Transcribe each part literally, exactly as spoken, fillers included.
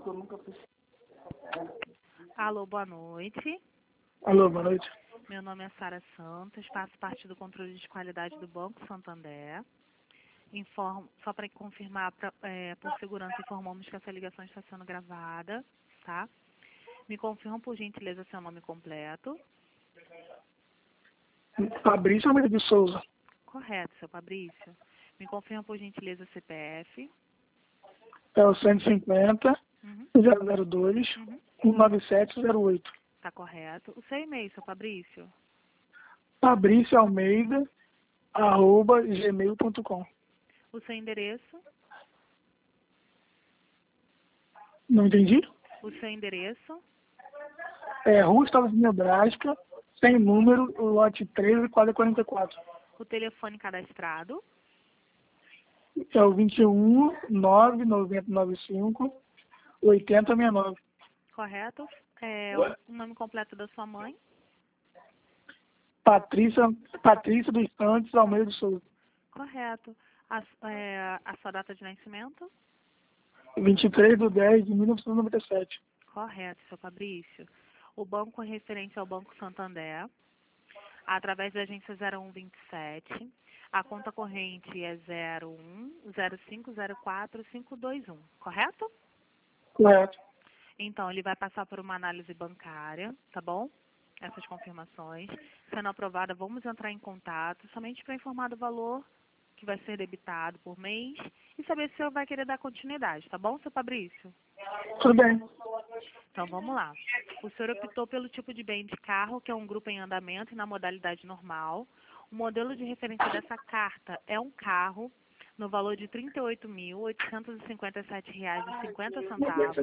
que eu nunca fiz. Alô, boa noite. Alô, boa noite. Meu nome é Sara Santos, faço parte do controle de qualidade do Banco Santander. Informo, só para confirmar, pra, é, por segurança, informamos que essa ligação está sendo gravada, tá? Me confirmam, por gentileza, seu nome completo. Fabrício Almeida de Souza. Correto, seu Fabrício. Me confirma, por gentileza, C P F. É o cento e cinquenta, Uhum. zero zero dois, Uhum. um nove sete zero oito. Tá correto. O seu e-mail, seu Fabrício? Fabrício Almeida, arroba gmail ponto com. O seu endereço? Não entendi? O seu endereço? É Rua Estados Nebraska, sem número, lote treze, quadra quarenta e quatro. O telefone cadastrado? É o vinte e um, nove nove nove cinco, oitenta sessenta e nove. Correto. É, o nome completo da sua mãe? Patrícia, Patrícia dos Santos Almeida de Souza. Correto. A, é, a sua data de nascimento? vinte e três de dez de mil novecentos e noventa e sete. Correto, seu Fabrício. O banco é referente ao Banco Santander, através da agência zero um vinte e sete. A conta corrente é zero um zero cinco zero quatro cinco dois um, correto? Correto. Então, ele vai passar por uma análise bancária, tá bom? Essas confirmações. Sendo aprovada, vamos entrar em contato somente para informar do valor que vai ser debitado por mês e saber se o senhor vai querer dar continuidade, tá bom, seu Fabrício? Tudo bem. Então, vamos lá. O senhor optou pelo tipo de bem de carro, que é um grupo em andamento e na modalidade normal. O modelo de referência dessa carta é um carro no valor de trinta e oito mil, oitocentos e cinquenta e sete reais e cinquenta centavos.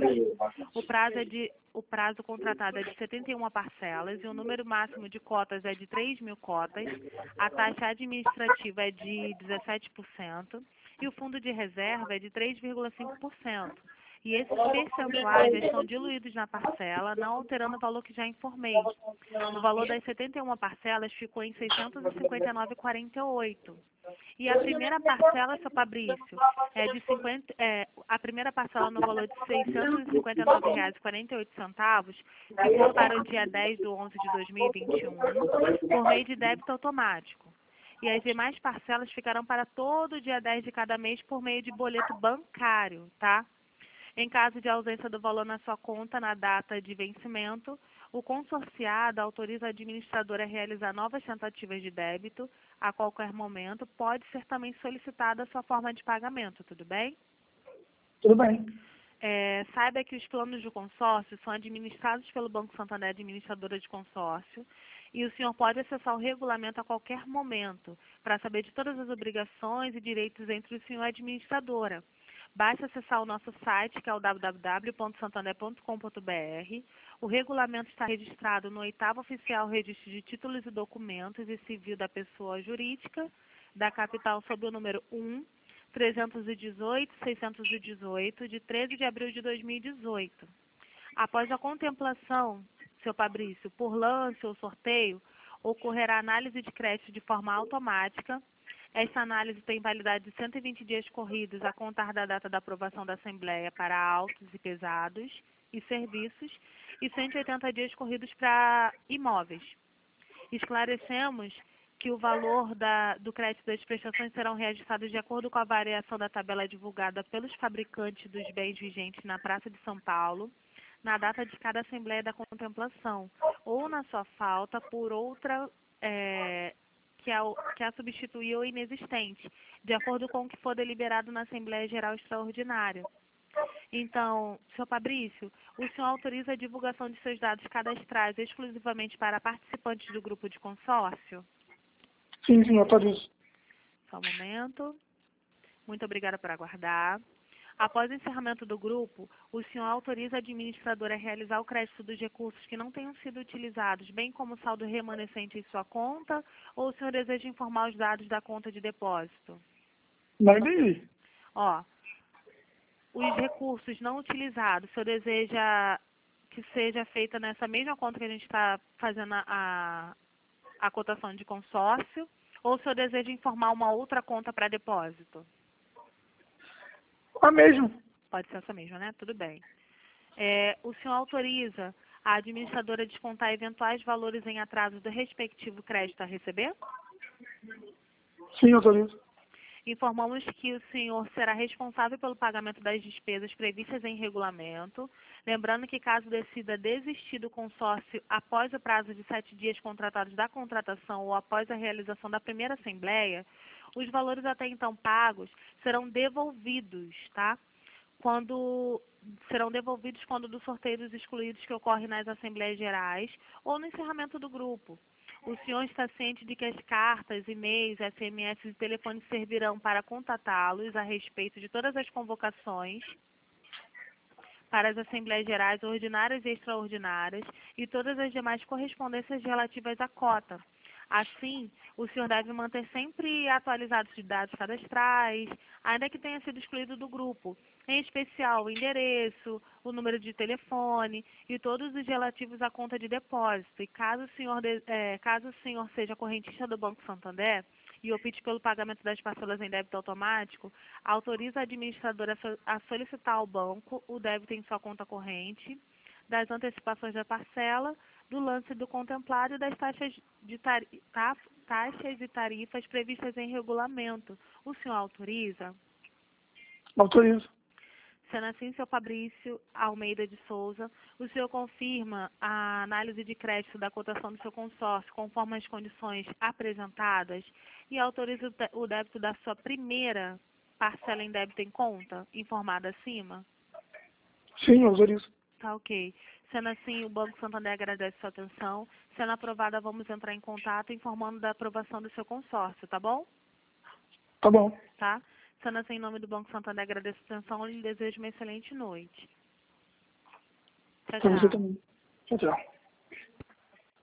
O prazo, é de, o prazo contratado é de setenta e uma parcelas e o número máximo de cotas é de três mil cotas. A taxa administrativa é de dezessete por cento e o fundo de reserva é de três vírgula cinco por cento. E esses percentuais já estão diluídos na parcela, não alterando o valor que já informei. O valor das setenta e uma parcelas ficou em seiscentos e cinquenta e nove reais e quarenta e oito centavos. E a primeira parcela, seu Fabrício, é de cinquenta, é, a primeira parcela no valor de seiscentos e cinquenta e nove reais e quarenta e oito centavos ficou para o dia dez de onze de dois mil e vinte e um, por meio de débito automático. E as demais parcelas ficarão para todo dia dez de cada mês por meio de boleto bancário, tá? Em caso de ausência do valor na sua conta na data de vencimento, o consorciado autoriza a administradora a realizar novas tentativas de débito a qualquer momento. Pode ser também solicitada a sua forma de pagamento, tudo bem? Tudo bem. É, saiba que os planos de consórcio são administrados pelo Banco Santander, administradora de consórcio, e o senhor pode acessar o regulamento a qualquer momento para saber de todas as obrigações e direitos entre o senhor e a administradora. Basta acessar o nosso site, que é o w w w ponto santander ponto com ponto b r. O regulamento está registrado no oitavo Oficial Registro de Títulos e Documentos e Civil da Pessoa Jurídica, da capital, sob o número um, trezentos e dezoito, seiscentos e dezoito, de treze de abril de dois mil e dezoito. Após a contemplação, seu Fabrício, por lance ou sorteio, ocorrerá análise de crédito de forma automática. Esta análise tem validade de cento e vinte dias corridos a contar da data da aprovação da Assembleia para autos e pesados e serviços e cento e oitenta dias corridos para imóveis. Esclarecemos que o valor da, do crédito das prestações serão reajustados de acordo com a variação da tabela divulgada pelos fabricantes dos bens vigentes na Praça de São Paulo, na data de cada Assembleia da Contemplação, ou na sua falta por outra é, que a, que a substituiu ou inexistente, de acordo com o que for deliberado na Assembleia Geral Extraordinária. Então, senhor Fabrício, o senhor autoriza a divulgação de seus dados cadastrais exclusivamente para participantes do grupo de consórcio? Sim, sim, eu autorizo. Só um momento. Muito obrigada por aguardar. Após o encerramento do grupo, o senhor autoriza a administradora a realizar o crédito dos recursos que não tenham sido utilizados, bem como o saldo remanescente em sua conta, ou o senhor deseja informar os dados da conta de depósito? Não entendi. Ó, os recursos não utilizados, o senhor deseja que seja feita nessa mesma conta que a gente está fazendo a, a cotação de consórcio, ou o senhor deseja informar uma outra conta para depósito? A mesma. Pode ser essa mesma, né? Tudo bem. É, o senhor autoriza a administradora a descontar eventuais valores em atraso do respectivo crédito a receber? Sim, autorizo. Informamos que o senhor será responsável pelo pagamento das despesas previstas em regulamento. Lembrando que, caso decida desistir do consórcio após o prazo de sete dias contratados da contratação ou após a realização da primeira assembleia, os valores até então pagos serão devolvidos, tá? Quando serão devolvidos quando dos sorteios excluídos que ocorrem nas assembleias gerais ou no encerramento do grupo. O senhor está ciente de que as cartas, e-mails, S M S e telefones servirão para contatá-los a respeito de todas as convocações para as assembleias gerais ordinárias e extraordinárias e todas as demais correspondências relativas à cota. Assim, o senhor deve manter sempre atualizados os dados cadastrais, ainda que tenha sido excluído do grupo, em especial o endereço, o número de telefone e todos os relativos à conta de depósito. E caso o senhor, de, é, caso o senhor seja correntista do Banco Santander e opte pelo pagamento das parcelas em débito automático, autoriza a administradora a solicitar ao banco o débito em sua conta corrente, das antecipações da parcela, do lance do contemplado e das taxas, de tari ta taxas e tarifas previstas em regulamento. O senhor autoriza? Autorizo. Sendo assim, seu Fabrício Almeida de Souza, o senhor confirma a análise de crédito da cotação do seu consórcio conforme as condições apresentadas e autoriza o débito da sua primeira parcela em débito em conta, informada acima? Sim, autorizo. Tá ok. Sendo assim, o Banco Santander agradece sua atenção. Sendo aprovada, vamos entrar em contato informando da aprovação do seu consórcio, tá bom? Tá bom. Tá? Sendo assim, em nome do Banco Santander, agradeço a atenção e lhe desejo uma excelente noite. Tchau, Pra você tchau. também. Tchau, tchau.